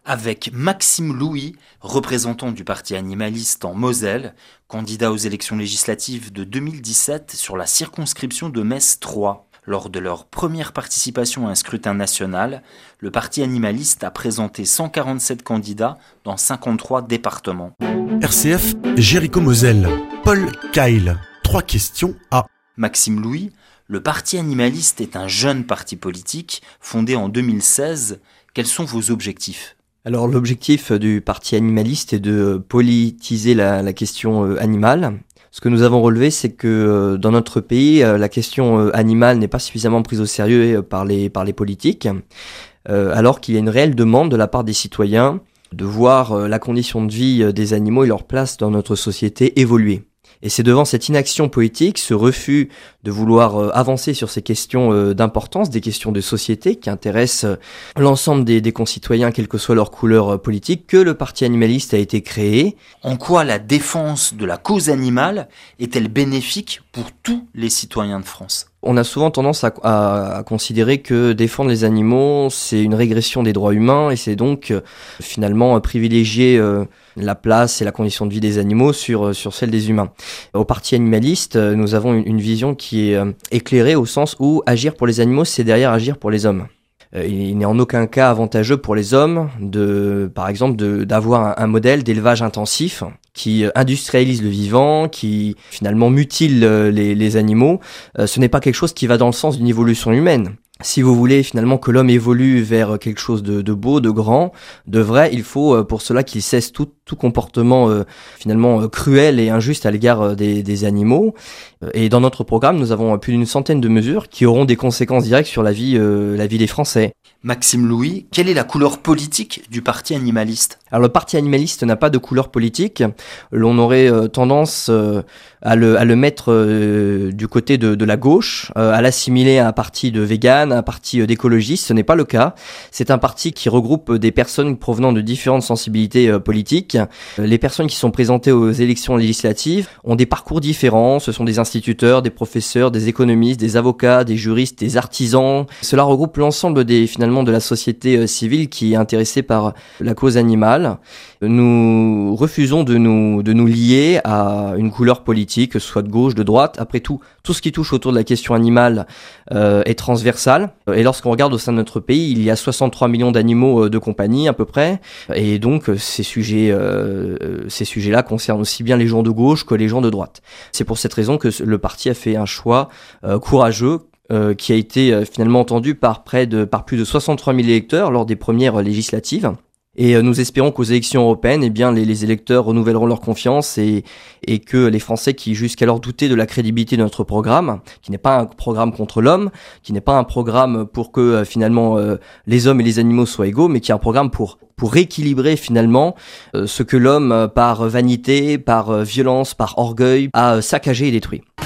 avec Maxime Louis, représentant du parti animaliste en Moselle, candidat aux élections législatives de 2017 sur la circonscription de Metz 3. Lors de leur première participation à un scrutin national, le parti animaliste a présenté 147 candidats dans 53 départements. RCF, Jéricho-Moselle, Paul Keil. 3 questions à Maxime Louis, le parti animaliste est un jeune parti politique fondé en 2016. Quels sont vos objectifs ? Alors l'objectif du parti animaliste est de politiser la question animale. Ce que nous avons relevé, c'est que dans notre pays, la question animale n'est pas suffisamment prise au sérieux par les politiques, alors qu'il y a une réelle demande de la part des citoyens de voir la condition de vie des animaux et leur place dans notre société évoluer. Et c'est devant cette inaction politique, ce refus de vouloir avancer sur ces questions d'importance, des questions de société qui intéressent l'ensemble des concitoyens, quelle que soit leur couleur politique, que le parti animaliste a été créé. En quoi la défense de la cause animale est-elle bénéfique pour tous les citoyens de France ? On a souvent tendance à considérer que défendre les animaux, c'est une régression des droits humains et c'est donc finalement privilégier la place et la condition de vie des animaux sur celle des humains. Au parti animaliste, nous avons une vision qui est éclairée au sens où agir pour les animaux, c'est derrière agir pour les hommes. Il n'est en aucun cas avantageux pour les hommes par exemple, d'avoir un modèle d'élevage intensif qui industrialise le vivant, qui finalement mutile les animaux. Ce n'est pas quelque chose qui va dans le sens d'une évolution humaine. Si vous voulez finalement que l'homme évolue vers quelque chose de beau, de grand, de vrai, il faut pour cela qu'il cesse tout comportement finalement cruel et injuste à l'égard des animaux. Et dans notre programme, nous avons plus d'une centaine de mesures qui auront des conséquences directes sur la vie des Français. Maxime Louis, quelle est la couleur politique du parti animaliste ? Alors le parti animaliste n'a pas de couleur politique. L'on aurait tendance à le mettre du côté de la gauche, à l'assimiler à un parti de véganes, à un parti d'écologistes. Ce n'est pas le cas. C'est un parti qui regroupe des personnes provenant de différentes sensibilités politiques. Les personnes qui sont présentées aux élections législatives ont des parcours différents. Ce sont des instituteurs, des professeurs, des économistes, des avocats, des juristes, des artisans. Cela regroupe l'ensemble finalement de la société civile qui est intéressée par la cause animale. Nous refusons de nous lier à une couleur politique, que ce soit de gauche, de droite. Après tout ce qui touche autour de la question animale est transversal. Et lorsqu'on regarde au sein de notre pays, il y a 63 millions d'animaux de compagnie à peu près. Et donc ces sujets-là concernent aussi bien les gens de gauche que les gens de droite. C'est pour cette raison que le parti a fait un choix courageux qui a été finalement entendu par plus de 63 000 électeurs lors des premières législatives. Et nous espérons qu'aux élections européennes, les électeurs renouvelleront leur confiance et que les Français qui jusqu'alors doutaient de la crédibilité de notre programme, qui n'est pas un programme contre l'homme, qui n'est pas un programme pour que finalement les hommes et les animaux soient égaux, mais qui est un programme pour rééquilibrer finalement ce que l'homme, par vanité, par violence, par orgueil, a saccagé et détruit.